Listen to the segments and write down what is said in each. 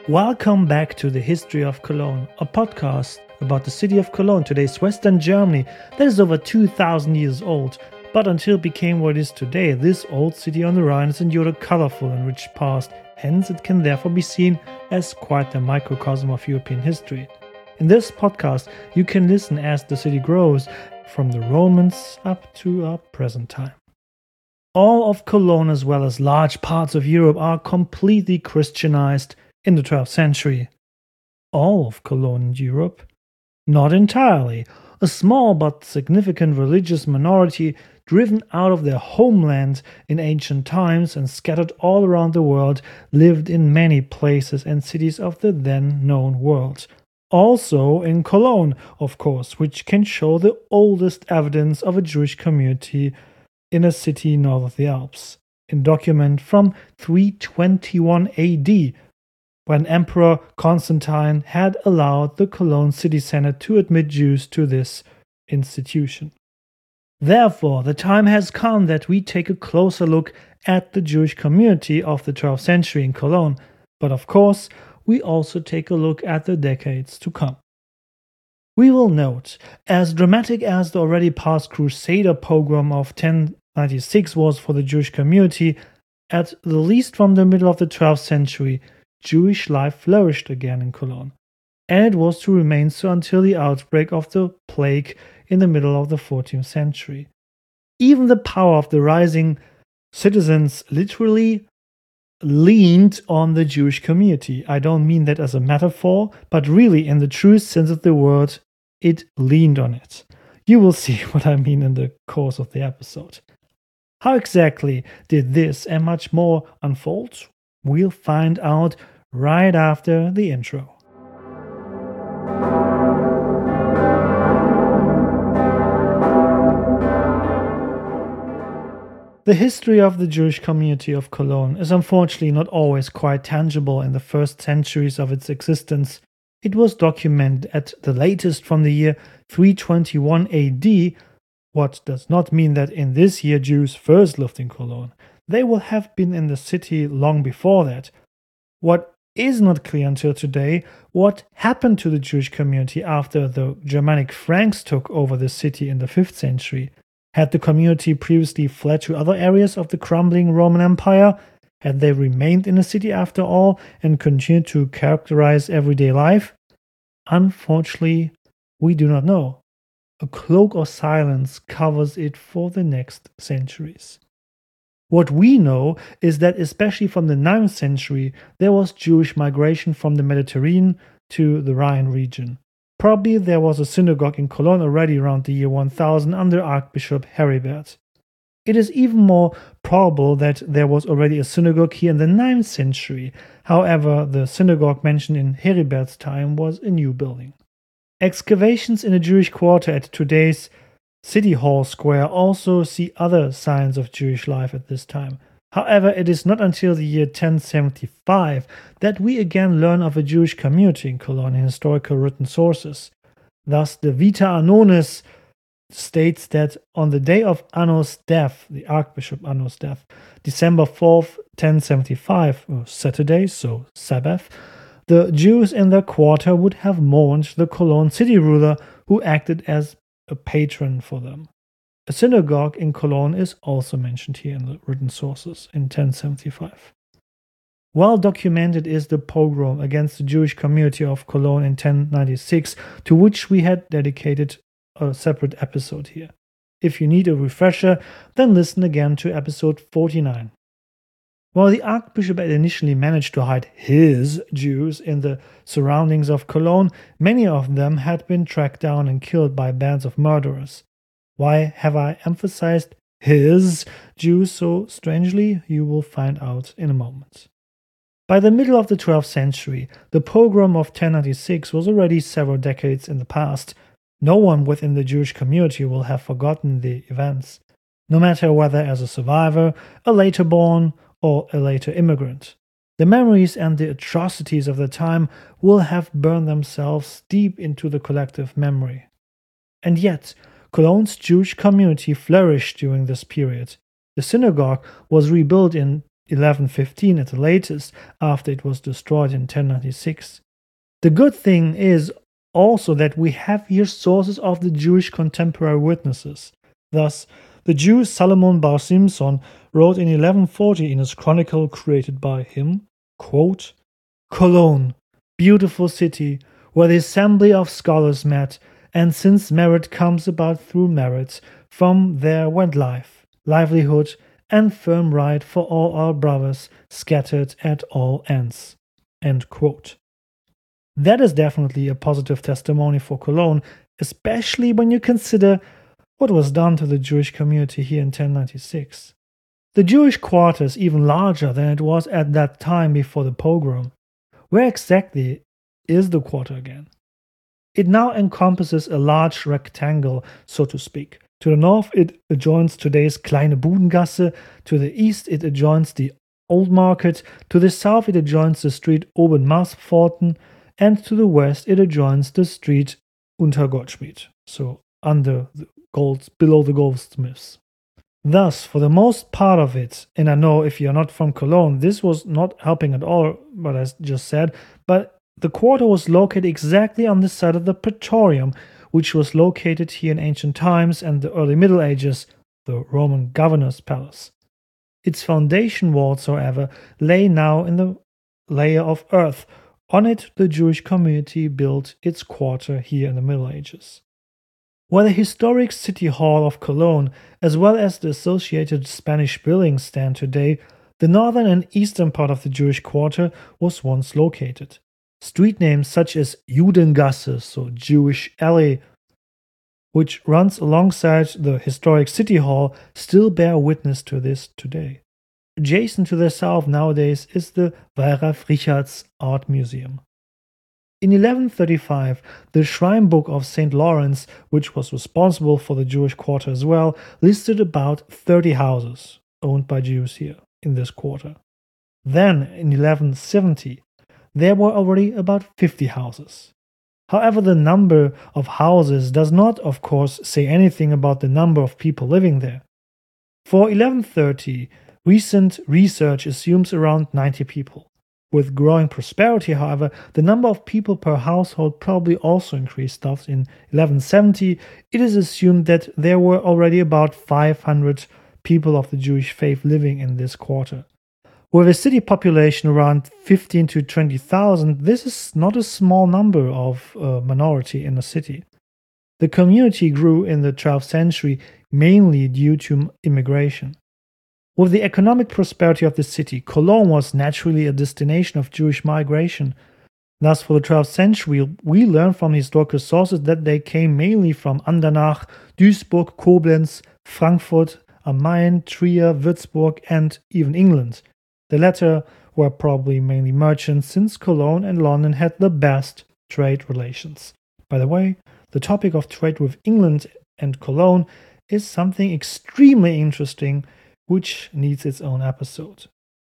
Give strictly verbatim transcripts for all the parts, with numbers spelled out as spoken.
Welcome back to the History of Cologne, a podcast about the city of Cologne, today's Western Germany, that is over two thousand years old. But until it became what it is today, this old city on the Rhine has endured a colorful and rich past, hence it can therefore be seen as quite the microcosm of European history. In this podcast, you can listen as the city grows, from the Romans up to our present time. All of Cologne, as well as large parts of Europe, are completely Christianized in the twelfth century. All of Cologne and Europe? Not entirely. A small but significant religious minority, driven out of their homeland in ancient times and scattered all around the world, lived in many places and cities of the then known world. Also in Cologne, of course, which can show the oldest evidence of a Jewish community in a city north of the Alps, in document from three twenty-one A D, when Emperor Constantine had allowed the Cologne city senate to admit Jews to this institution. Therefore, the time has come that we take a closer look at the Jewish community of the twelfth century in Cologne, but of course, we also take a look at the decades to come. We will note, as dramatic as the already past Crusader pogrom of ten ninety-six was for the Jewish community, at the least from the middle of the twelfth century, Jewish life flourished again in Cologne, and it was to remain so until the outbreak of the plague in the middle of the fourteenth century. Even the power of the rising citizens literally leaned on the Jewish community. I don't mean that as a metaphor, but really in the true sense of the word, it leaned on it. You will see what I mean in the course of the episode. How exactly did this and much more unfold? We'll find out right after the intro. The history of the Jewish community of Cologne is unfortunately not always quite tangible in the first centuries of its existence. It was documented at the latest from the year three twenty-one A D, what does not mean that in this year Jews first lived in Cologne. They will have been in the city long before that. What is not clear until today, what happened to the Jewish community after the Germanic Franks took over the city in the fifth century. Had the community previously fled to other areas of the crumbling Roman Empire? Had they remained in the city after all and continued to characterize everyday life? Unfortunately, we do not know. A cloak of silence covers it for the next centuries. What we know is that especially from the ninth century, there was Jewish migration from the Mediterranean to the Rhine region. Probably there was a synagogue in Cologne already around the year one thousand under Archbishop Heribert. It is even more probable that there was already a synagogue here in the ninth century. However, the synagogue mentioned in Heribert's time was a new building. Excavations in a Jewish quarter at today's City Hall Square also see other signs of Jewish life at this time. However, it is not until the year ten seventy-five that we again learn of a Jewish community in Cologne in historical written sources. Thus, the Vita Annonis states that on the day of Anno's death, the Archbishop Anno's death, December fourth, ten seventy-five, or Saturday, so Sabbath, the Jews in their quarter would have mourned the Cologne city ruler who acted as a patron for them. A synagogue in Cologne is also mentioned here in the written sources in ten seventy-five. Well documented is the pogrom against the Jewish community of Cologne in ten ninety-six, to which we had dedicated a separate episode here. If you need a refresher, then listen again to episode forty-nine. While the Archbishop had initially managed to hide his Jews in the surroundings of Cologne, many of them had been tracked down and killed by bands of murderers. Why have I emphasized his Jews so strangely? You will find out in a moment. By the middle of the twelfth century, the pogrom of ten ninety-six was already several decades in the past. No one within the Jewish community will have forgotten the events, no matter whether as a survivor, a later born, or a later immigrant. The memories and the atrocities of the time will have burned themselves deep into the collective memory. And yet, Cologne's Jewish community flourished during this period. The synagogue was rebuilt in eleven fifteen at the latest, after it was destroyed in ten ninety-six. The good thing is also that we have here sources of the Jewish contemporary witnesses. Thus, the Jew Solomon bar Simson wrote in eleven forty in his chronicle created by him, quote, "Cologne, beautiful city, where the assembly of scholars met, and since merit comes about through merit, from there went life, livelihood, and firm right for all our brothers scattered at all ends." End quote. That is definitely a positive testimony for Cologne, especially when you consider what was done to the Jewish community here in ten ninety-six. The Jewish quarter is even larger than it was at that time before the pogrom. Where exactly is the quarter again? It now encompasses a large rectangle, so to speak. To the north, it adjoins today's Kleine Budengasse. To the east, it adjoins the Old Market. To the south, it adjoins the street Oben Marspforten. And to the west, it adjoins the street Unter Goldschmied, so under the gold, below the goldsmiths. Thus, for the most part of it, and I know if you're not from Cologne, this was not helping at all, what I just said, but the quarter was located exactly on the side of the Praetorium, which was located here in ancient times and the early Middle Ages, the Roman governor's palace. Its foundation walls, however, lay now in the layer of earth. On it, the Jewish community built its quarter here in the Middle Ages. Where the historic City Hall of Cologne, as well as the associated Spanish buildings stand today, the northern and eastern part of the Jewish quarter was once located. Street names such as Judengasse, so Jewish alley, which runs alongside the historic City Hall, still bear witness to this today. Adjacent to the south nowadays is the Wallraf Richartz Art Museum. In eleven thirty-five, the Shrine Book of Saint Lawrence, which was responsible for the Jewish quarter as well, listed about thirty houses owned by Jews here in this quarter. Then, in eleven seventy, there were already about fifty houses. However, the number of houses does not, of course, say anything about the number of people living there. For eleven thirty, recent research assumes around ninety people. With growing prosperity, however, the number of people per household probably also increased. Thus, in eleven seventy, it is assumed that there were already about five hundred people of the Jewish faith living in this quarter. With a city population around fifteen to twenty thousand, this is not a small number of a minority in a city. The community grew in the twelfth century mainly due to immigration. With the economic prosperity of the city, Cologne was naturally a destination of Jewish migration. Thus, for the twelfth century, we learn from historical sources that they came mainly from Andernach, Duisburg, Koblenz, Frankfurt am Main, Trier, Würzburg, and even England. The latter were probably mainly merchants, since Cologne and London had the best trade relations. By the way, the topic of trade with England and Cologne is something extremely interesting, which needs its own episode.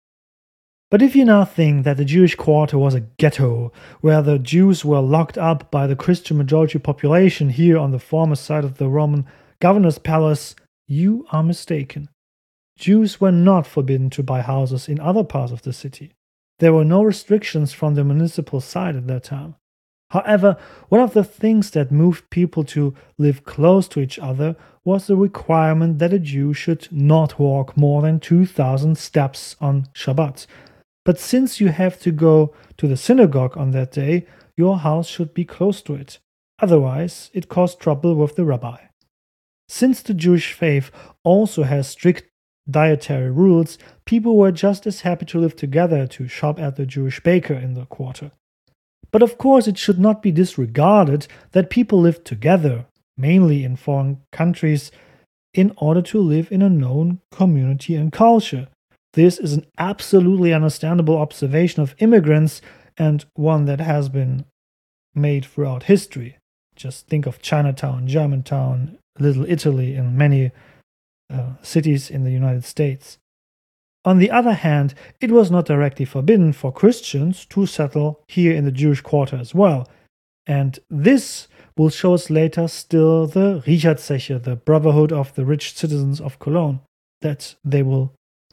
But if you now think that the Jewish quarter was a ghetto, where the Jews were locked up by the Christian majority population here on the former side of the Roman governor's palace, you are mistaken. Jews were not forbidden to buy houses in other parts of the city. There were no restrictions from the municipal side at that time. However, one of the things that moved people to live close to each other was the requirement that a Jew should not walk more than two thousand steps on Shabbat. But since you have to go to the synagogue on that day, your house should be close to it. Otherwise, it caused trouble with the rabbi. Since the Jewish faith also has strict dietary rules, people were just as happy to live together to shop at the Jewish baker in the quarter. But of course, it should not be disregarded that people lived together, mainly in foreign countries, in order to live in a known community and culture. This is an absolutely understandable observation of immigrants, and one that has been made throughout history. Just think of Chinatown, Germantown, Little Italy, and many uh, cities in the United States. On the other hand, it was not directly forbidden for Christians to settle here in the Jewish quarter as well. And this will show us later still the Richardzeche, the Brotherhood of the Rich Citizens of Cologne, that they will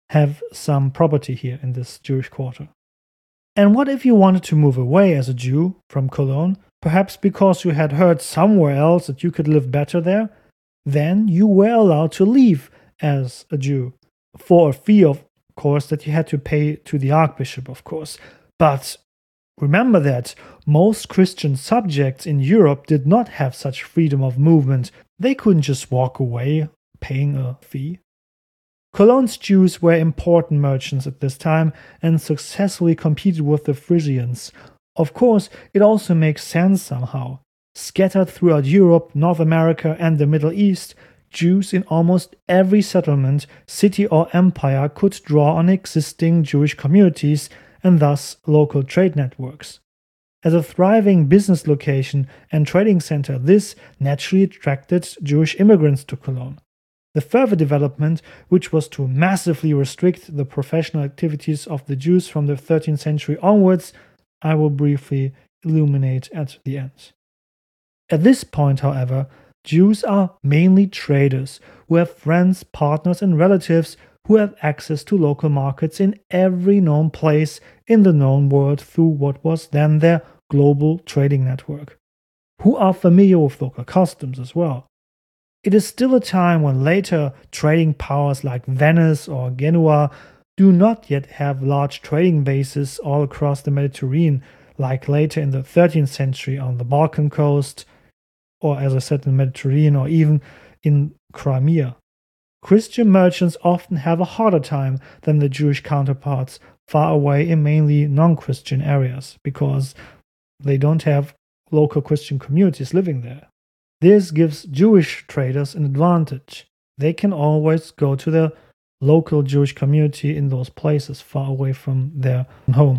have some property here in this Jewish quarter. And what if you wanted to move away as a Jew from Cologne, perhaps because you had heard somewhere else that you could live better there? Then you were allowed to leave as a Jew, for a fee, of course, that you had to pay to the archbishop, of course. But remember that most Christian subjects in Europe did not have such freedom of movement. They couldn't just walk away paying a fee. Cologne's Jews were important merchants at this time and successfully competed with the Frisians. Of course, it also makes sense somehow. Scattered throughout Europe, North America, and the Middle East, Jews in almost every settlement, city, or empire could draw on existing Jewish communities and thus local trade networks. As a thriving business location and trading center, this naturally attracted Jewish immigrants to Cologne. The further development, which was to massively restrict the professional activities of the Jews from the thirteenth century onwards, I will briefly illuminate at the end. At this point, however, Jews are mainly traders who have friends, partners, and relatives who have access to local markets in every known place in the known world through what was then their global trading network, who are familiar with local customs as well. It is still a time when later trading powers like Venice or Genoa do not yet have large trading bases all across the Mediterranean, like later in the thirteenth century on the Balkan coast, or as I said, in the Mediterranean, or even in Crimea. Christian merchants often have a harder time than the Jewish counterparts far away in mainly non-Christian areas, because they don't have local Christian communities living there. This gives Jewish traders an advantage. They can always go to their local Jewish community in those places far away from their home.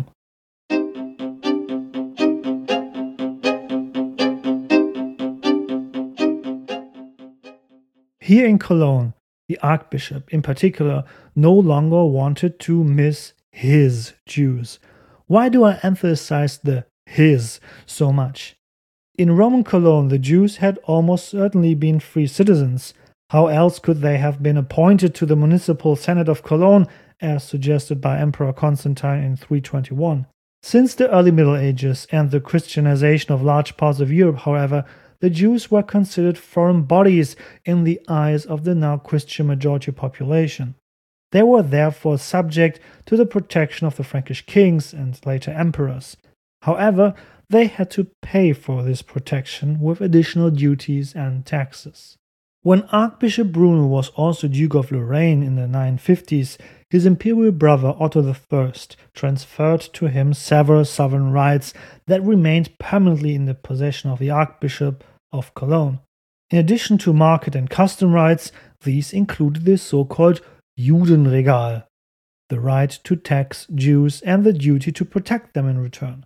Here in Cologne, the archbishop in particular no longer wanted to miss his Jews. Why do I emphasize the his so much? In Roman Cologne, the Jews had almost certainly been free citizens. How else could they have been appointed to the municipal senate of Cologne, as suggested by Emperor Constantine in three twenty-one? Since the early Middle Ages and the Christianization of large parts of Europe, however, the Jews were considered foreign bodies in the eyes of the now Christian majority population. They were therefore subject to the protection of the Frankish kings and later emperors. However, they had to pay for this protection with additional duties and taxes. When Archbishop Bruno was also Duke of Lorraine in the nine fifties, his imperial brother Otto the First transferred to him several sovereign rights that remained permanently in the possession of the Archbishop of Cologne. In addition to market and custom rights, these included the so-called Judenregal, the right to tax Jews and the duty to protect them in return.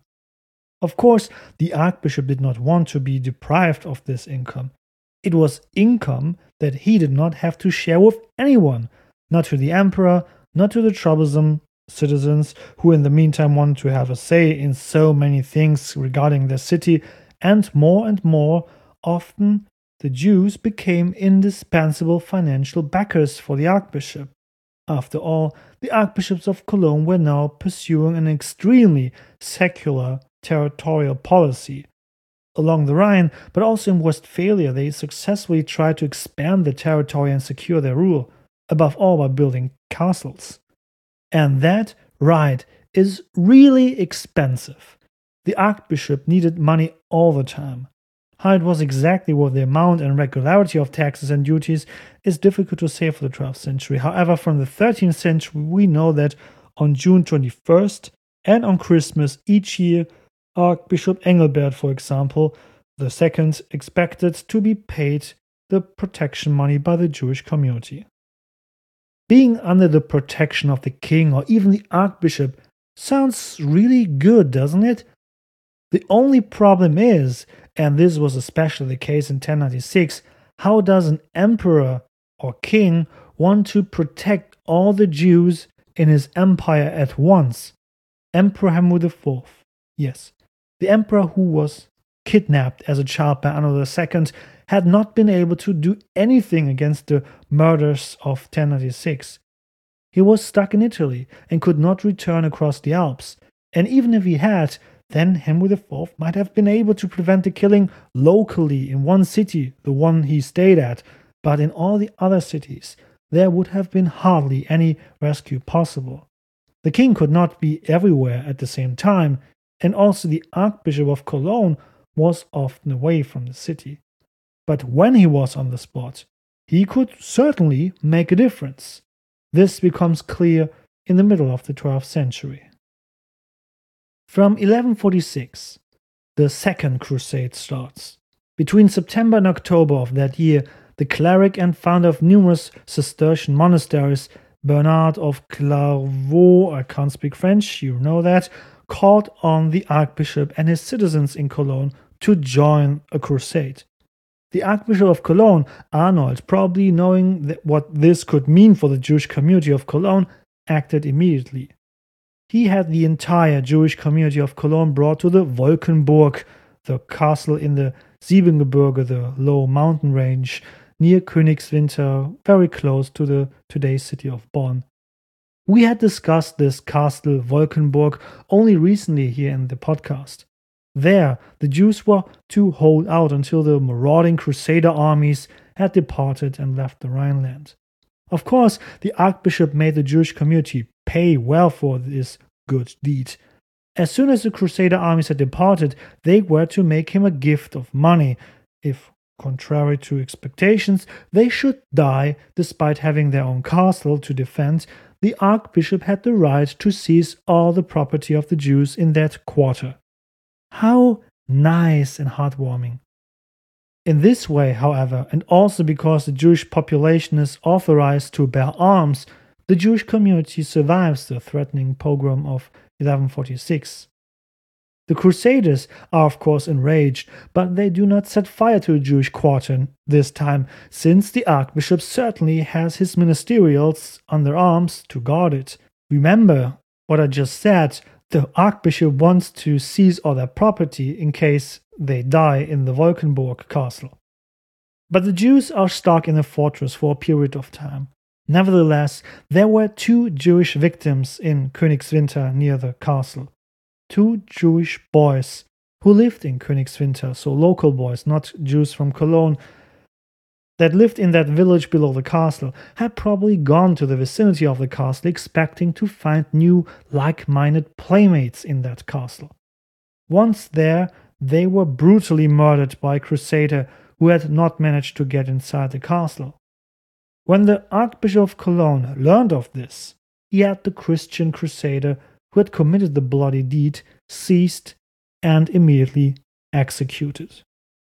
Of course, the Archbishop did not want to be deprived of this income. It was income that he did not have to share with anyone, not to the emperor, not to the troublesome citizens who in the meantime wanted to have a say in so many things regarding their city, and more and more often the Jews became indispensable financial backers for the Archbishop. After all, the Archbishops of Cologne were now pursuing an extremely secular territorial policy. Along the Rhine, but also in Westphalia, they successfully tried to expand their territory and secure their rule, above all by building castles. And that right is really expensive. The Archbishop needed money all the time. How it was exactly with the amount and regularity of taxes and duties is difficult to say for the twelfth century. However, from the thirteenth century, we know that on June twenty-first and on Christmas each year, Archbishop Engelbert, for example, the second, expected to be paid the protection money by the Jewish community. Being under the protection of the king or even the archbishop sounds really good, doesn't it? The only problem is, and this was especially the case in ten ninety-six, how does an emperor or king want to protect all the Jews in his empire at once? Emperor Hermann the Fourth, yes. The emperor who was kidnapped as a child by Anno the Second had not been able to do anything against the murders of ten ninety-six. He was stuck in Italy and could not return across the Alps. And even if he had, then Henry the Fourth might have been able to prevent the killing locally in one city, the one he stayed at, but in all the other cities, there would have been hardly any rescue possible. The king could not be everywhere at the same time, and also the Archbishop of Cologne was often away from the city. But when he was on the spot, he could certainly make a difference. This becomes clear in the middle of the twelfth century. From eleven forty-six, the Second Crusade starts. Between September and October of that year, the cleric and founder of numerous Cistercian monasteries, Bernard of Clairvaux, I can't speak French, you know that, called on the Archbishop and his citizens in Cologne to join a crusade. The Archbishop of Cologne, Arnold, probably knowing that what this could mean for the Jewish community of Cologne, acted immediately. He had the entire Jewish community of Cologne brought to the Wolkenburg, the castle in the Siebengebirge, the low mountain range, near Königswinter, very close to the today's city of Bonn. We had discussed this castle Wolkenburg only recently here in the podcast. There, the Jews were to hold out until the marauding Crusader armies had departed and left the Rhineland. Of course, the Archbishop made the Jewish community pay well for this good deed. As soon as the Crusader armies had departed, they were to make him a gift of money. If, contrary to expectations, they should die despite having their own castle to defend, the Archbishop had the right to seize all the property of the Jews in that quarter. How nice and heartwarming. In this way, however, and also because the Jewish population is authorized to bear arms, the Jewish community survives the threatening pogrom of eleven forty-six. The Crusaders are of course enraged, but they do not set fire to the Jewish quarter this time, since the Archbishop certainly has his ministerials under arms to guard it. Remember what I just said, the Archbishop wants to seize all their property in case they die in the Wolkenburg castle. But the Jews are stuck in the fortress for a period of time. Nevertheless, there were two Jewish victims in Königswinter near the castle. Two Jewish boys who lived in Königswinter, so local boys, not Jews from Cologne, that lived in that village below the castle, had probably gone to the vicinity of the castle expecting to find new like-minded playmates in that castle. Once there, they were brutally murdered by a crusader who had not managed to get inside the castle. When the Archbishop of Cologne learned of this, he had the Christian crusader who had committed the bloody deed seized and immediately executed.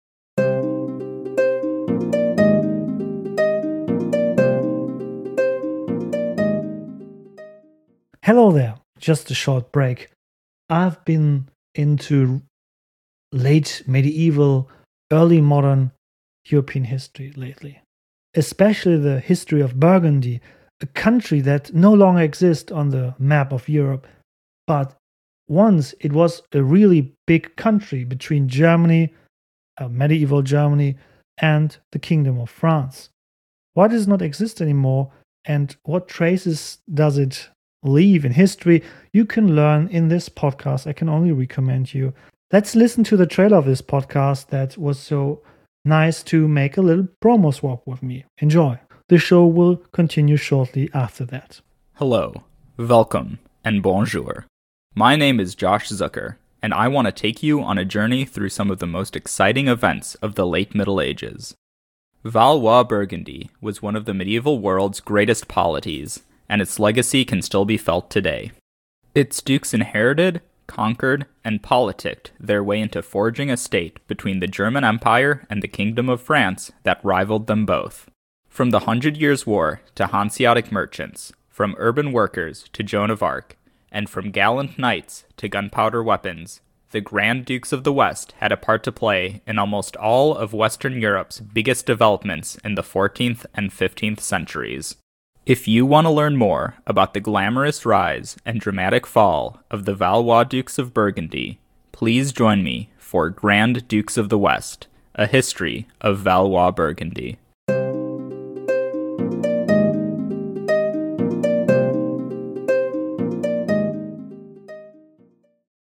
Hello there, just a short break. I've been into late medieval, early modern European history lately, especially the history of Burgundy, a country that no longer exists on the map of Europe, but once it was a really big country between Germany, uh, medieval Germany, and the Kingdom of France. Why does it not exist anymore, and what traces does it leave in history? You can learn in this podcast. I can only recommend you. Let's listen to the trailer of this podcast that was so nice to make a little promo swap with me. Enjoy. The show will continue shortly after that. Hello, welcome, and bonjour. My name is Josh Zucker, and I want to take you on a journey through some of the most exciting events of the late Middle Ages. Valois-Burgundy was one of the medieval world's greatest polities, and its legacy can still be felt today. Its dukes inherited, conquered, and politicked their way into forging a state between the German Empire and the Kingdom of France that rivaled them both. From the Hundred Years' War to Hanseatic merchants, from urban workers to Joan of Arc, and from gallant knights to gunpowder weapons, the Grand Dukes of the West had a part to play in almost all of Western Europe's biggest developments in the fourteenth and fifteenth centuries. If you want to learn more about the glamorous rise and dramatic fall of the Valois Dukes of Burgundy, please join me for Grand Dukes of the West, a history of Valois-Burgundy.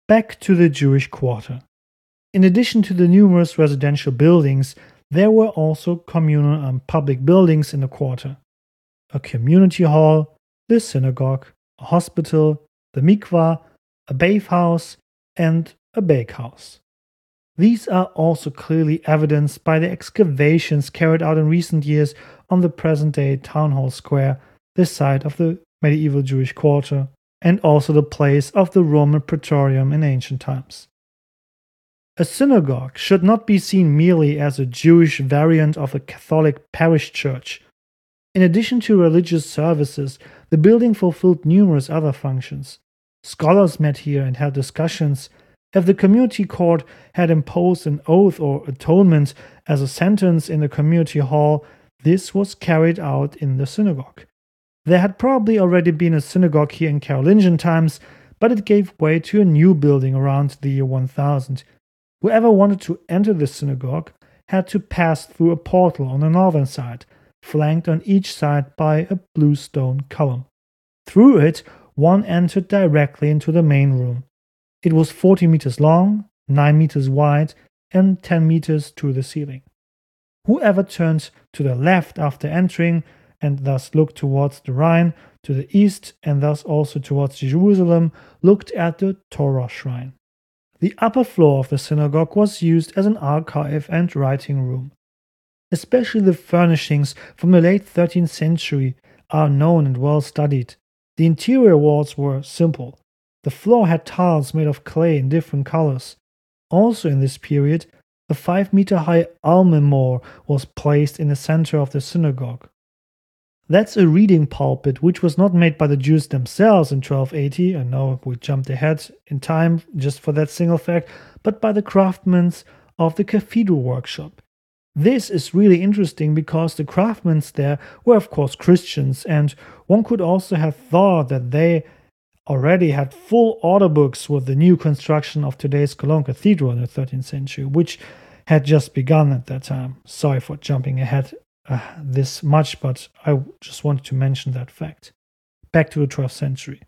Back to the Jewish quarter. In addition to the numerous residential buildings, there were also communal and public buildings in the quarter. A community hall, the synagogue, a hospital, the mikvah, a bathhouse, and a bakehouse. These are also clearly evidenced by the excavations carried out in recent years on the present-day Town Hall Square, the site of the medieval Jewish quarter, and also the place of the Roman Praetorium in ancient times. A synagogue should not be seen merely as a Jewish variant of a Catholic parish church. In addition to religious services, the building fulfilled numerous other functions. Scholars met here and had discussions. If the community court had imposed an oath or atonement as a sentence in the community hall, this was carried out in the synagogue. There had probably already been a synagogue here in Carolingian times, but it gave way to a new building around the year one thousand. Whoever wanted to enter the synagogue had to pass through a portal on the northern side, flanked on each side by a blue stone column. Through it, one entered directly into the main room. It was forty meters long, nine meters wide, and ten meters to the ceiling. Whoever turned to the left after entering, and thus looked towards the Rhine, to the east, and thus also towards Jerusalem, looked at the Torah shrine. The upper floor of the synagogue was used as an archive and writing room. Especially the furnishings from the late thirteenth century are known and well studied. The interior walls were simple. The floor had tiles made of clay in different colors. Also in this period, a five-meter-high almemor was placed in the center of the synagogue. That's a reading pulpit which was not made by the Jews themselves in twelve eighty, I know we jumped ahead in time just for that single fact, but by the craftsmen of the cathedral workshop. This is really interesting because the craftsmen there were of course Christians, and one could also have thought that they already had full order books with the new construction of today's Cologne Cathedral in the thirteenth century, which had just begun at that time. Sorry for jumping ahead uh, this much, but I just wanted to mention that fact. Back to the twelfth century.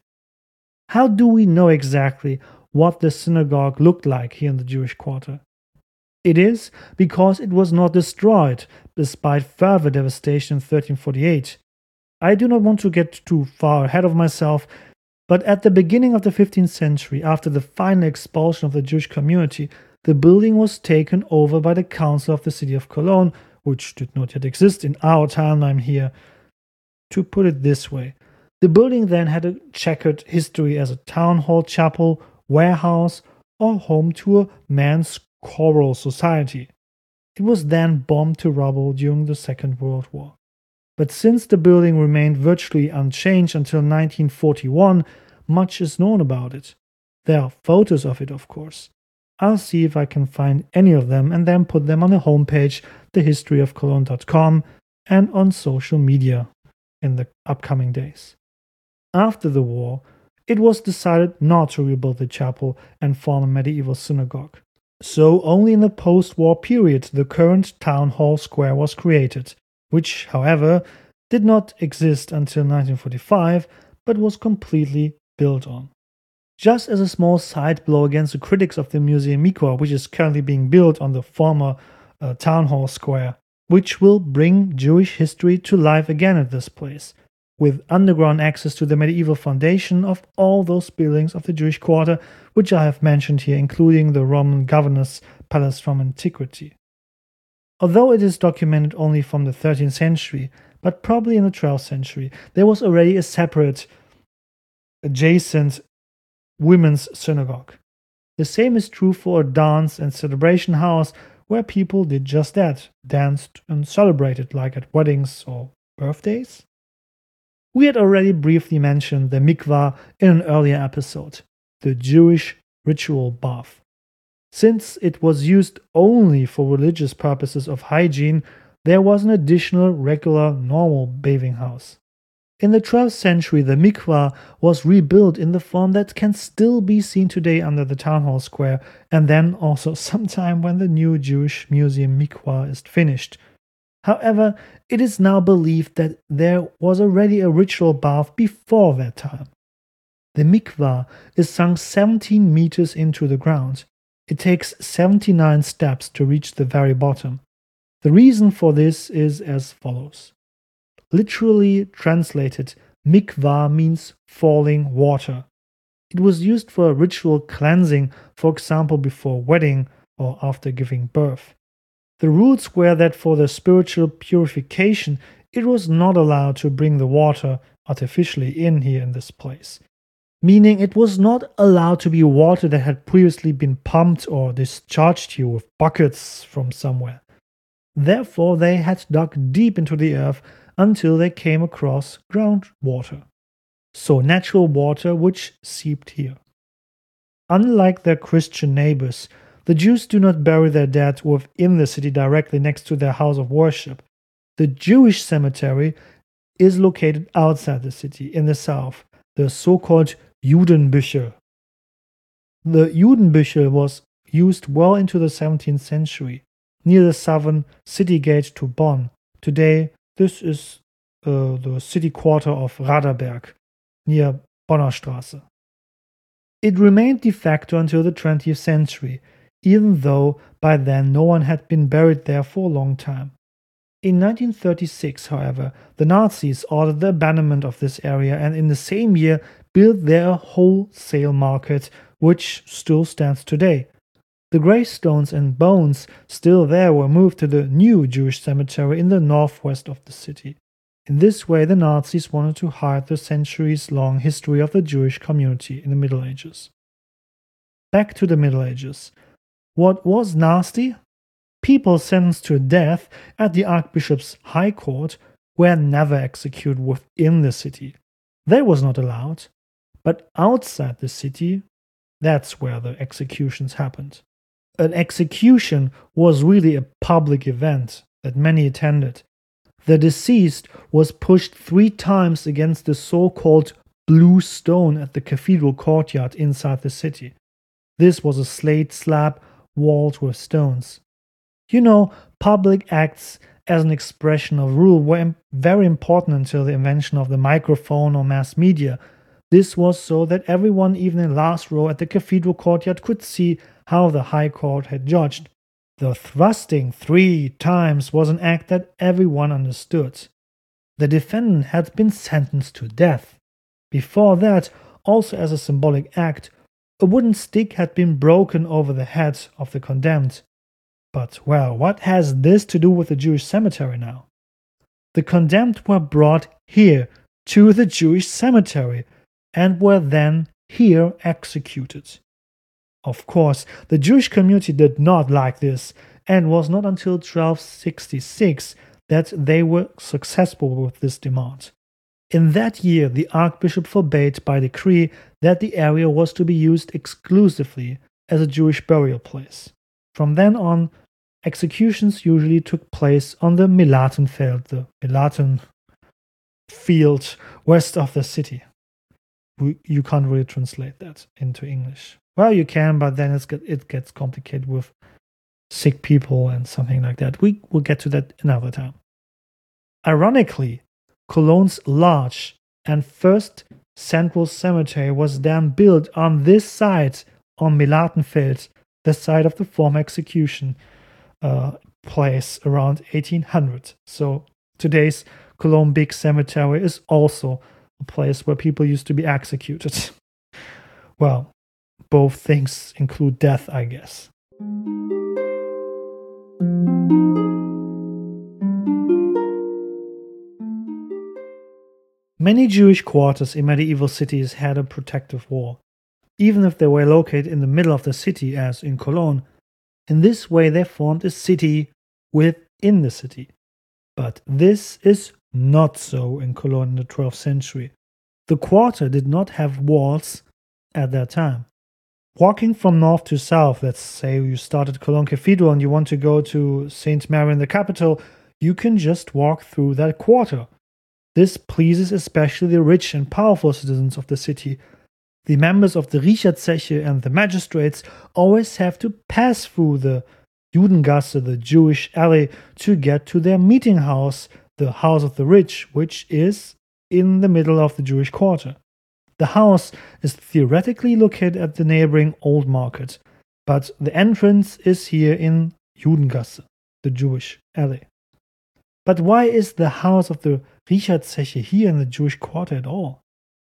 How do we know exactly what the synagogue looked like here in the Jewish quarter? It is because it was not destroyed, despite further devastation in thirteen forty-eight. I do not want to get too far ahead of myself, but at the beginning of the fifteenth century, after the final expulsion of the Jewish community, the building was taken over by the Council of the City of Cologne, which did not yet exist in our timeline here. To put it this way, the building then had a checkered history as a town hall, chapel, warehouse, or home to a men's choral society. It was then bombed to rubble during the Second World War. But since the building remained virtually unchanged until nineteen forty-one, much is known about it. There are photos of it, of course. I'll see if I can find any of them and then put them on the homepage, the history of cologne dot com, and on social media in the upcoming days. After the war, it was decided not to rebuild the chapel and form a medieval synagogue. So only in the post-war period the current town hall square was created, which, however, did not exist until nineteen forty-five, but was completely built on. Just as a small side blow against the critics of the Museum Mikva, which is currently being built on the former uh, town hall square, which will bring Jewish history to life again at this place, with underground access to the medieval foundation of all those buildings of the Jewish quarter, which I have mentioned here, including the Roman governor's palace from antiquity. Although it is documented only from the thirteenth century, but probably in the twelfth century, there was already a separate, adjacent women's synagogue. The same is true for a dance and celebration house where people did just that, danced and celebrated like at weddings or birthdays. We had already briefly mentioned the mikvah in an earlier episode, the Jewish ritual bath. Since it was used only for religious purposes of hygiene, there was an additional regular normal bathing house. In the twelfth century, the mikvah was rebuilt in the form that can still be seen today under the town hall square, and then also sometime when the new Jewish Museum mikvah is finished. However, it is now believed that there was already a ritual bath before that time. The mikvah is sunk seventeen meters into the ground. It takes seventy-nine steps to reach the very bottom. The reason for this is as follows. Literally translated, mikvah means falling water. It was used for ritual cleansing, for example before wedding or after giving birth. The rules were that for the spiritual purification, it was not allowed to bring the water artificially in here in this place. Meaning it was not allowed to be water that had previously been pumped or discharged here with buckets from somewhere. Therefore, they had dug deep into the earth until they came across groundwater. So natural water which seeped here. Unlike their Christian neighbors, the Jews do not bury their dead within the city directly next to their house of worship. The Jewish cemetery is located outside the city, in the south, the so-called Judenbüchel. The Judenbüchel was used well into the seventeenth century, near the southern city gate to Bonn. Today, this is uh, the city quarter of Raderberg, near Bonner Straße. It remained de facto until the twentieth century, even though by then no one had been buried there for a long time. In nineteen thirty-six, however, the Nazis ordered the abandonment of this area and in the same year built there a wholesale market, which still stands today. The gravestones and bones still there were moved to the new Jewish cemetery in the northwest of the city. In this way, the Nazis wanted to hide the centuries-long history of the Jewish community in the Middle Ages. Back to the Middle Ages. What was nasty? People sentenced to death at the Archbishop's High Court were never executed within the city. That was not allowed. But outside the city, that's where the executions happened. An execution was really a public event that many attended. The deceased was pushed three times against the so-called blue stone at the cathedral courtyard inside the city. This was a slate slab walled with stones. You know, public acts as an expression of rule were very important until the invention of the microphone or mass media. This was so that everyone, even in last row at the cathedral courtyard, could see how the High Court had judged. The thrusting three times was an act that everyone understood. The defendant had been sentenced to death. Before that, also as a symbolic act, a wooden stick had been broken over the head of the condemned. But, well, what has this to do with the Jewish cemetery now? The condemned were brought here, to the Jewish cemetery, and were then here executed. Of course, the Jewish community did not like this, and was not until twelve sixty-six that they were successful with this demand. In that year, the Archbishop forbade by decree that the area was to be used exclusively as a Jewish burial place. From then on, executions usually took place on the Melatenfeld, the Melaten field west of the city. You can't really translate that into English. Well, you can, but then it's get, it gets complicated with sick people and something like that. We will get to that another time. Ironically, Cologne's large and first central cemetery was then built on this site on Melatenfeld, the site of the former execution uh, place around eighteen hundred. So today's Cologne Big Cemetery is also a place where people used to be executed. Well, both things include death, I guess. Many Jewish quarters in medieval cities had a protective wall, even if they were located in the middle of the city, as in Cologne. In this way, they formed a city within the city. But this is not so in Cologne in the twelfth century. The quarter did not have walls at that time. Walking from north to south, let's say you start at Cologne Cathedral and you want to go to Saint Mary in the capital, you can just walk through that quarter. This pleases especially the rich and powerful citizens of the city. The members of the Richterzeche and the magistrates always have to pass through the Judengasse, the Jewish alley, to get to their meeting house, the House of the Rich, which is in the middle of the Jewish quarter. The house is theoretically located at the neighboring Old Market, but the entrance is here in Judengasse, the Jewish alley. But why is the house of the Richardzeche here in the Jewish quarter at all?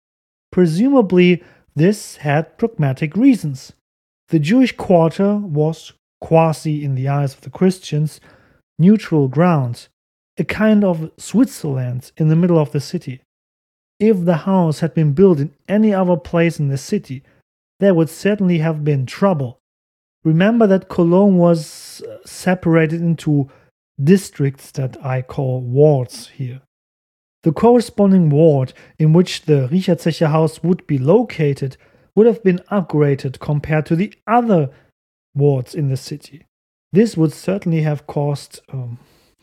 Presumably, this had pragmatic reasons. The Jewish quarter was, quasi in the eyes of the Christians, neutral ground, a kind of Switzerland in the middle of the city. If the house had been built in any other place in the city, there would certainly have been trouble. Remember that Cologne was separated into districts that I call wards here. The corresponding ward in which the Richardzeche house would be located would have been upgraded compared to the other wards in the city. This would certainly have caused um,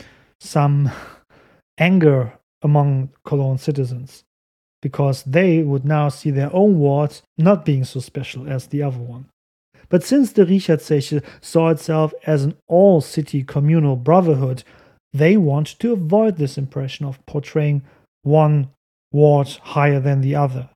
some anger among Cologne citizens, because they would now see their own ward not being so special as the other one. But since the Richardzeche saw itself as an all-city communal brotherhood, they wanted to avoid this impression of portraying one ward higher than the other.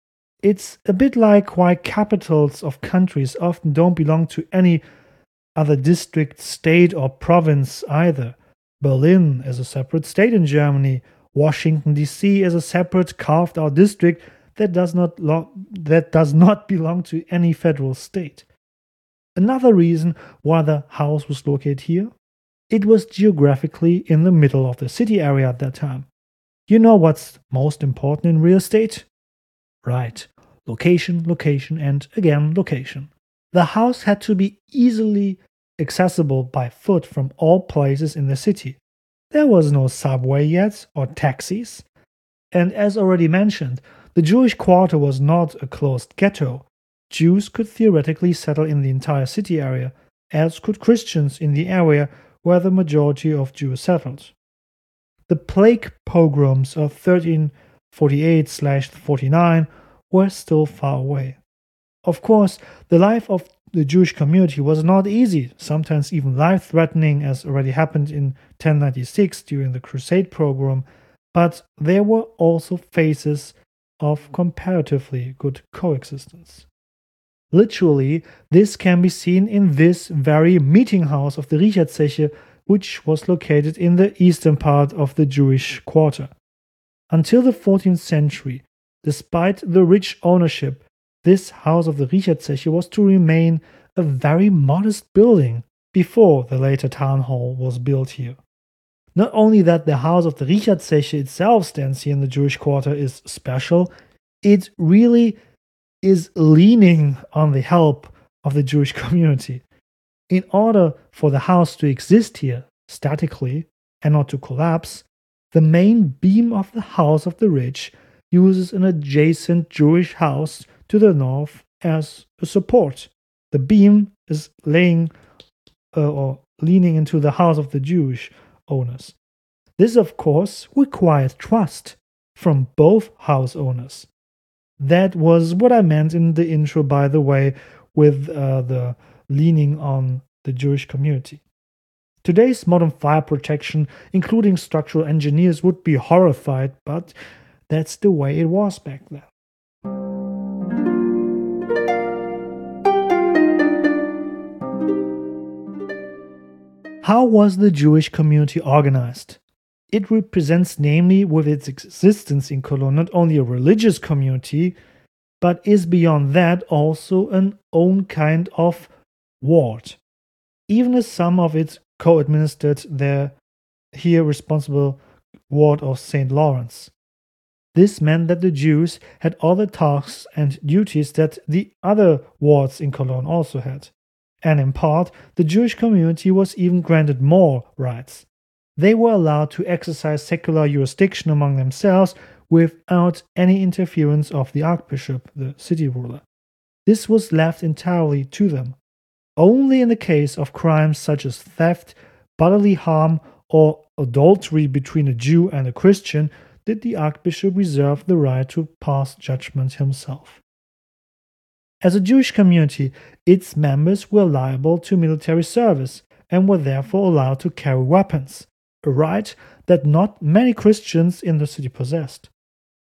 It's a bit like why capitals of countries often don't belong to any other district, state, or province either. Berlin is a separate state in Germany, Washington D C is a separate carved-out district that does not lo- that does not belong to any federal state. Another reason why the house was located here, it was geographically in the middle of the city area at that time. You know what's most important in real estate? Right, location, location, and again location. The house had to be easily accessible by foot from all places in the city. There was no subway yet, or taxis. And as already mentioned, the Jewish quarter was not a closed ghetto. Jews could theoretically settle in the entire city area, as could Christians in the area where the majority of Jews settled. The plague pogroms of thirteen forty-eight to forty-nine were still far away. Of course, the life of the Jewish community was not easy, sometimes even life-threatening, as already happened in ten ninety-six during the Crusade pogrom, but there were also phases of comparatively good coexistence. Literally, this can be seen in this very meeting house of the Richardzeche, which was located in the eastern part of the Jewish quarter. Until the fourteenth century, despite the rich ownership, this house of the Richardzeche was to remain a very modest building before the later town hall was built here. Not only that the house of the Richardzeche itself stands here in the Jewish quarter is special, it really is leaning on the help of the Jewish community. In order for the house to exist here statically and not to collapse, the main beam of the house of the rich uses an adjacent Jewish house to the north as a support. The beam is laying uh, or leaning into the house of the Jewish owners. This, of course, required trust from both house owners. That was what I meant in the intro, by the way, with uh, the leaning on the Jewish community. Today's modern fire protection, including structural engineers, would be horrified, but that's the way it was back then. How was the Jewish community organized? It represents, namely, with its existence in Cologne, not only a religious community, but is beyond that also an own kind of ward. Even as some of it co-administered their here responsible ward of Saint Lawrence. This meant that the Jews had all the tasks and duties that the other wards in Cologne also had. And in part, the Jewish community was even granted more rights. They were allowed to exercise secular jurisdiction among themselves without any interference of the archbishop, the city ruler. This was left entirely to them. Only in the case of crimes such as theft, bodily harm, or adultery between a Jew and a Christian did the archbishop reserve the right to pass judgment himself. As a Jewish community, its members were liable to military service and were therefore allowed to carry weapons, a right that not many Christians in the city possessed.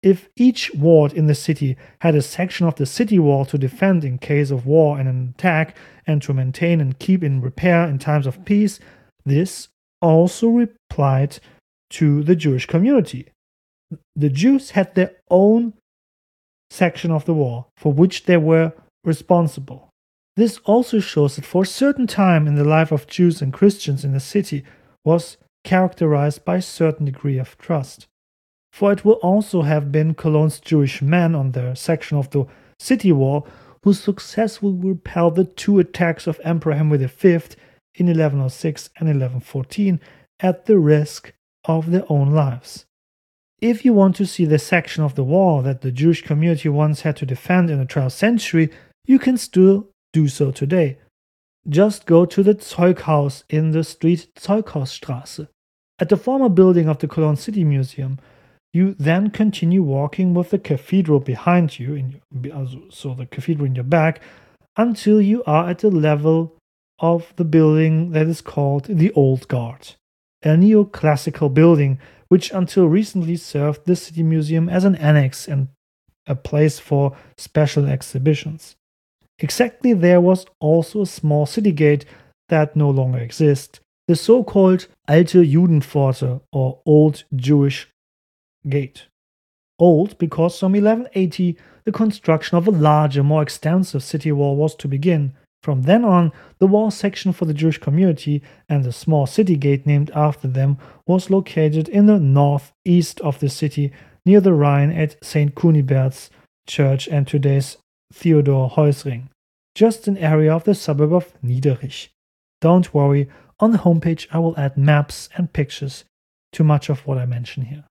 If each ward in the city had a section of the city wall to defend in case of war and an attack, and to maintain and keep in repair in times of peace, this also applied to the Jewish community. The Jews had their own section of the wall for which they were responsible. This also shows that for a certain time in the life of Jews and Christians in the city was characterized by a certain degree of trust. For it will also have been Cologne's Jewish men on their section of the city wall who successfully repelled the two attacks of Emperor Henry the Fifth in eleven oh six and eleven fourteen at the risk of their own lives. If you want to see the section of the wall that the Jewish community once had to defend in the twelfth century, you can still do so today. Just go to the Zeughaus in the street Zeughausstraße. At the former building of the Cologne City Museum, you then continue walking with the cathedral behind you, in your, so the cathedral in your back, until you are at the level of the building that is called the Old Guard, a neoclassical building which until recently served the City Museum as an annex and a place for special exhibitions. Exactly there was also a small city gate that no longer exists, the so-called Alte Judenpforte, or Old Jewish Gate. Old because from eleven eighty the construction of a larger, more extensive city wall was to begin. From then on, the wall section for the Jewish community and the small city gate named after them was located in the northeast of the city near the Rhine at Saint Cunibert's Church and today's Theodor Heusring, just an area of the suburb of Niederich. Don't worry, on the homepage I will add maps and pictures to much of what I mention here.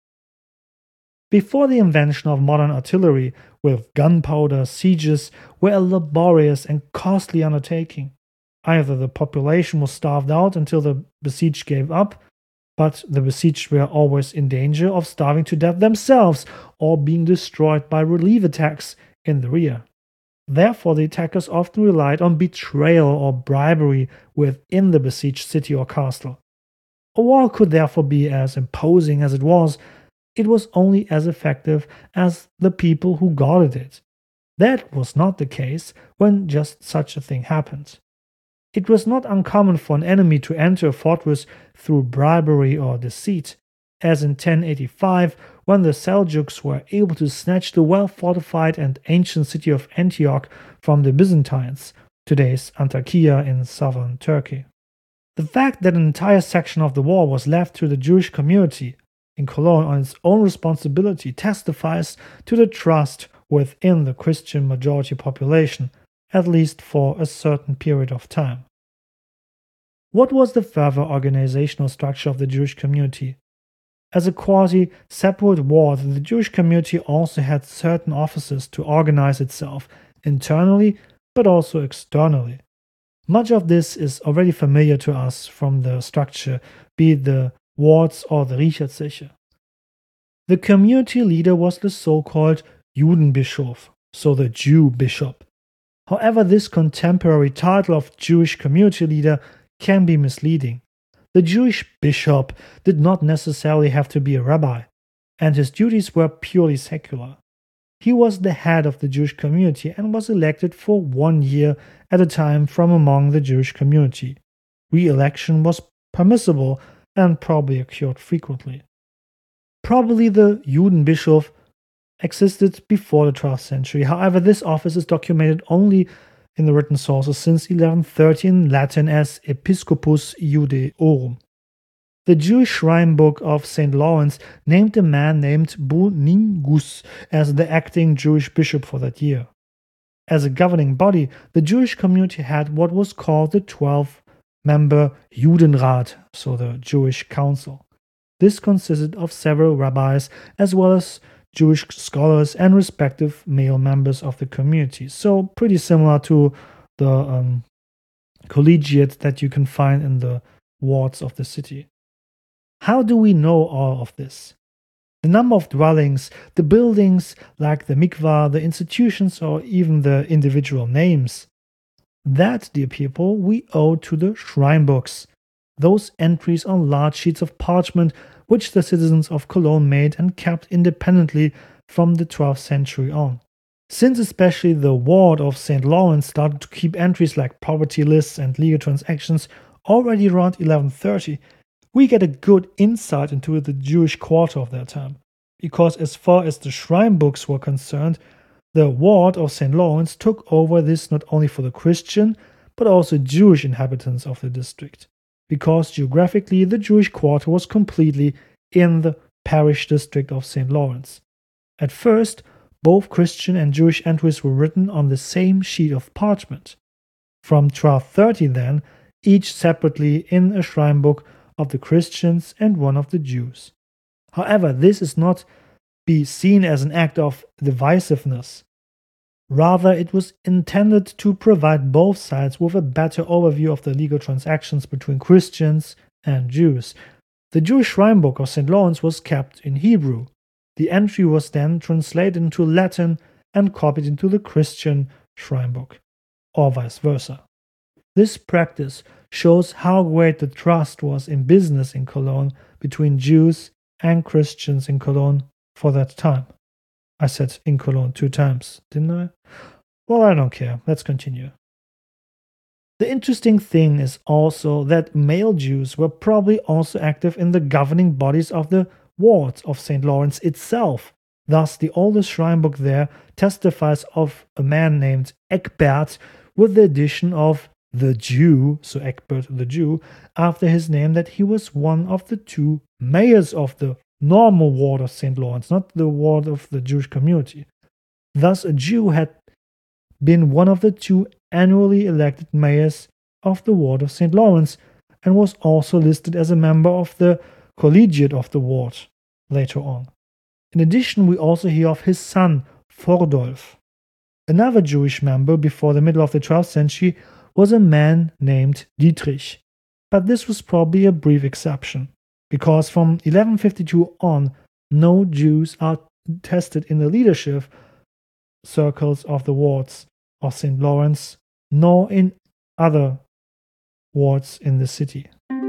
Before the invention of modern artillery with gunpowder, sieges were a laborious and costly undertaking. Either the population was starved out until the besieged gave up, but the besieged were always in danger of starving to death themselves or being destroyed by relief attacks in the rear. Therefore, the attackers often relied on betrayal or bribery within the besieged city or castle. A wall could therefore be as imposing as it was. It was only as effective as the people who guarded it. That was not the case when just such a thing happened. It was not uncommon for an enemy to enter a fortress through bribery or deceit, as in ten eighty-five, when the Seljuks were able to snatch the well-fortified and ancient city of Antioch from the Byzantines, today's Antakya in southern Turkey. The fact that an entire section of the wall was left to the Jewish community in Cologne on its own responsibility testifies to the trust within the Christian majority population, at least for a certain period of time. What was the further organizational structure of the Jewish community? As a quasi-separate ward, the Jewish community also had certain offices to organize itself internally but also externally. Much of this is already familiar to us from the structure, be it the wards or the Richardsiche. The community leader was the so-called Judenbischof, so the Jew bishop. However, this contemporary title of Jewish community leader can be misleading. The Jewish bishop did not necessarily have to be a rabbi, and his duties were purely secular. He was the head of the Jewish community and was elected for one year at a time from among the Jewish community. Re-election was permissible and probably occurred frequently. Probably the Judenbischof existed before the twelfth century. However, this office is documented only in the written sources since eleven thirty in Latin as Episcopus Judaeorum. The Jewish shrine book of Saint Lawrence named a man named Buningus as the acting Jewish bishop for that year. As a governing body, the Jewish community had what was called the twelve-member Judenrat, so the Jewish council. This consisted of several rabbis as well as Jewish scholars and respective male members of the community, so pretty similar to the um, collegiate that you can find in the wards of the city. How do we know all of this? The number of dwellings, the buildings like the mikvah, the institutions, or even the individual names. That, dear people, we owe to the shrine books, those entries on large sheets of parchment which the citizens of Cologne made and kept independently from the twelfth century on. Since especially the Ward of Saint Lawrence started to keep entries like property lists and legal transactions already around eleven thirty, we get a good insight into the Jewish quarter of that time. Because as far as the shrine books were concerned, the Ward of Saint Lawrence took over this not only for the Christian, but also Jewish inhabitants of the district, because geographically the Jewish quarter was completely in the parish district of Saint Lawrence. At first, both Christian and Jewish entries were written on the same sheet of parchment. From twelve thirty then, each separately in a shrine book of the Christians and one of the Jews. However, this is not be seen as an act of divisiveness. Rather, it was intended to provide both sides with a better overview of the legal transactions between Christians and Jews. The Jewish shrine book of Saint Lawrence was kept in Hebrew. The entry was then translated into Latin and copied into the Christian shrine book, or vice versa. This practice shows how great the trust was in business in Cologne between Jews and Christians in Cologne for that time. I said in Cologne two times, didn't I? Well, I don't care. Let's continue. The interesting thing is also that male Jews were probably also active in the governing bodies of the Ward of Saint Lawrence itself. Thus, the oldest shrine book there testifies of a man named Eckbert with the addition of the Jew, so Eckbert the Jew, after his name, that he was one of the two mayors of the normal Ward of Saint Lawrence, not the Ward of the Jewish community. Thus, a Jew had been one of the two annually elected mayors of the Ward of Saint Lawrence and was also listed as a member of the collegiate of the Ward later on. In addition, we also hear of his son, Fordolf. Another Jewish member before the middle of the twelfth century was a man named Dietrich, but this was probably a brief exception, because from eleven fifty-two on, no Jews are tested in the leadership circles of the wards of Saint Lawrence, nor in other wards in the city.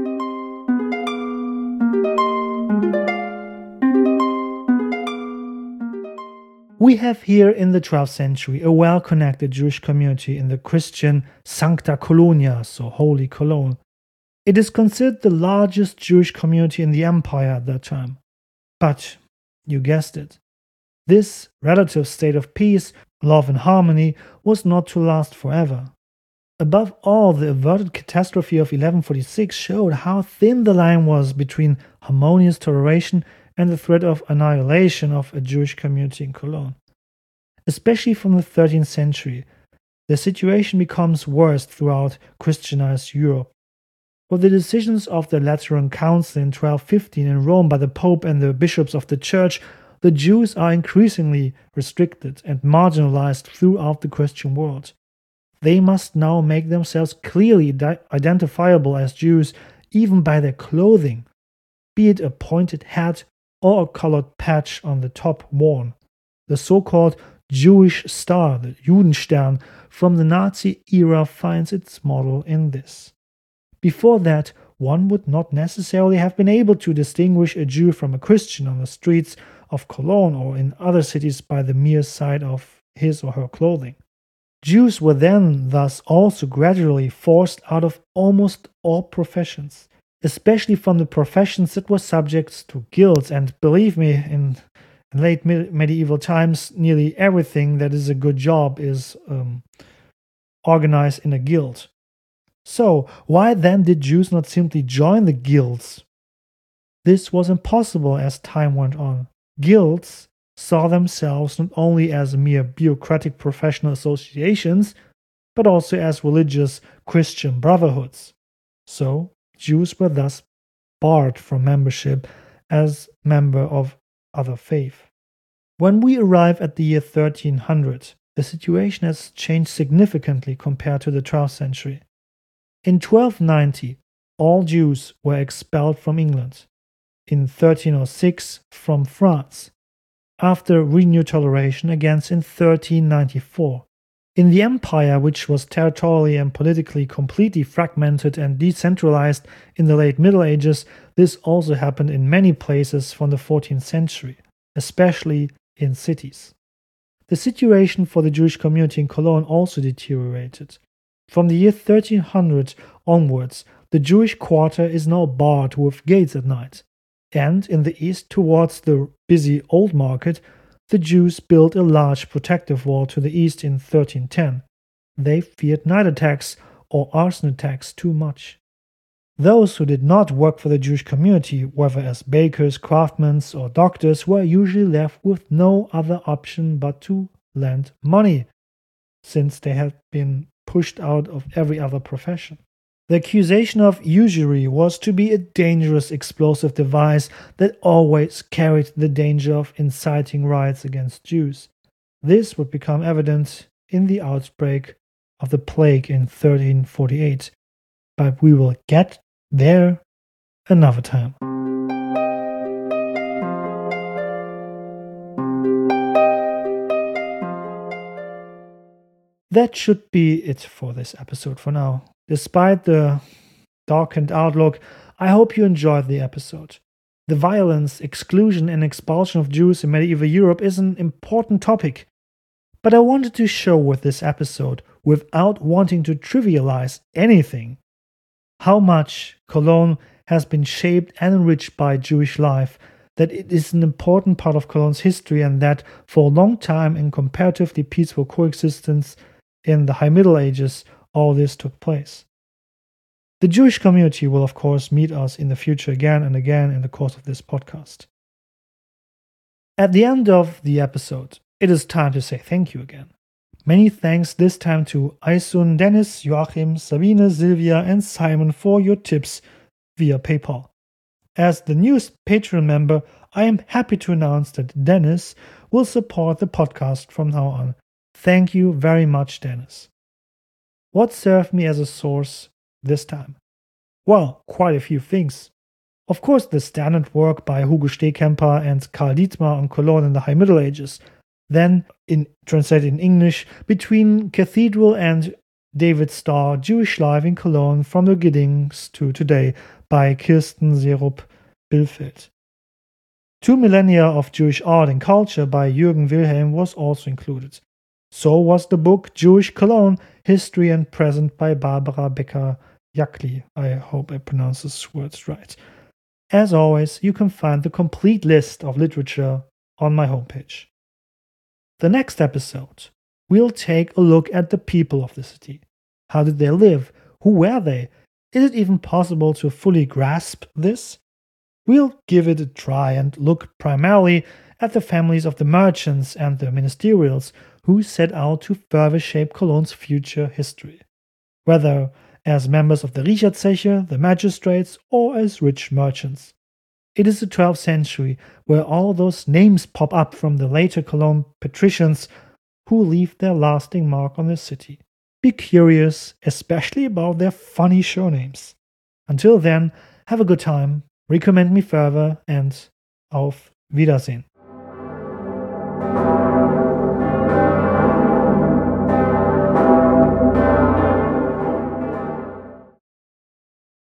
We have here in the twelfth century a well-connected Jewish community in the Christian Sancta Colonia, so Holy Cologne. It is considered the largest Jewish community in the empire at that time. But, you guessed it, this relative state of peace, love and harmony was not to last forever. Above all, the averted catastrophe of eleven forty-six showed how thin the line was between harmonious toleration and the threat of annihilation of a Jewish community in Cologne. Especially from the thirteenth century, the situation becomes worse throughout Christianized Europe. With the decisions of the Lateran Council in twelve fifteen in Rome by the Pope and the bishops of the Church, the Jews are increasingly restricted and marginalized throughout the Christian world. They must now make themselves clearly di- identifiable as Jews, even by their clothing, be it a pointed hat or a colored patch on the top worn. The so-called Jewish star, the Judenstern, from the Nazi era finds its model in this. Before that, one would not necessarily have been able to distinguish a Jew from a Christian on the streets of Cologne or in other cities by the mere sight of his or her clothing. Jews were then thus also gradually forced out of almost all professions, especially from the professions that were subject to guilds, and believe me, in, in late med- medieval times, nearly everything that is a good job is um, organized in a guild. So, why then did Jews not simply join the guilds? This was impossible as time went on. Guilds saw themselves not only as mere bureaucratic professional associations, but also as religious Christian brotherhoods. So, Jews were thus barred from membership as member of other faith. When we arrive at the year thirteen hundred, the situation has changed significantly compared to the twelfth century. In twelve ninety, all Jews were expelled from England. In thirteen oh six, from France. After renewed toleration against in thirteen ninety-four. In the empire, which was territorially and politically completely fragmented and decentralized in the late Middle Ages, this also happened in many places from the fourteenth century, especially in cities. The situation for the Jewish community in Cologne also deteriorated. From the year thirteen hundred onwards, the Jewish quarter is now barred with gates at night. And in the east, towards the busy Old Market, the Jews built a large protective wall to the east in thirteen ten. They feared night attacks or arson attacks too much. Those who did not work for the Jewish community, whether as bakers, craftsmen, or doctors, were usually left with no other option but to lend money, since they had been pushed out of every other profession. The accusation of usury was to be a dangerous explosive device that always carried the danger of inciting riots against Jews. This would become evident in the outbreak of the plague in thirteen forty-eight, but we will get there another time. That should be it for this episode for now. Despite the darkened outlook, I hope you enjoyed the episode. The violence, exclusion, and expulsion of Jews in medieval Europe is an important topic. But I wanted to show with this episode, without wanting to trivialize anything, how much Cologne has been shaped and enriched by Jewish life, that it is an important part of Cologne's history, and that for a long time in comparatively peaceful coexistence in the High Middle Ages, all this took place. The Jewish community will, of course, meet us in the future again and again in the course of this podcast. At the end of the episode, it is time to say thank you again. Many thanks this time to Aysun, Dennis, Joachim, Sabine, Silvia, and Simon for your tips via PayPal. As the newest Patreon member, I am happy to announce that Dennis will support the podcast from now on. Thank you very much, Dennis. What served me as a source this time? Well, quite a few things. Of course, the standard work by Hugo Stehkemper and Karl Dietmar on Cologne in the High Middle Ages. Then, in, translated in English, Between Cathedral and David Starr, Jewish Life in Cologne from the Beginnings to Today by Kirsten Serup-Billfeld. Two Millennia of Jewish Art and Culture by Jürgen Wilhelm was also included. So was the book Jewish Cologne, History and Present by Barbara Becker-Jakli. I hope I pronounce these words right. As always, you can find the complete list of literature on my homepage. The next episode, we'll take a look at the people of the city. How did they live? Who were they? Is it even possible to fully grasp this? We'll give it a try and look primarily at the families of the merchants and the ministerials who set out to further shape Cologne's future history, whether as members of the Richardzeche, the magistrates, or as rich merchants. It is the twelfth century where all those names pop up from the later Cologne patricians who leave their lasting mark on the city. Be curious, especially about their funny show names. Until then, have a good time, recommend me further, and auf Wiedersehen.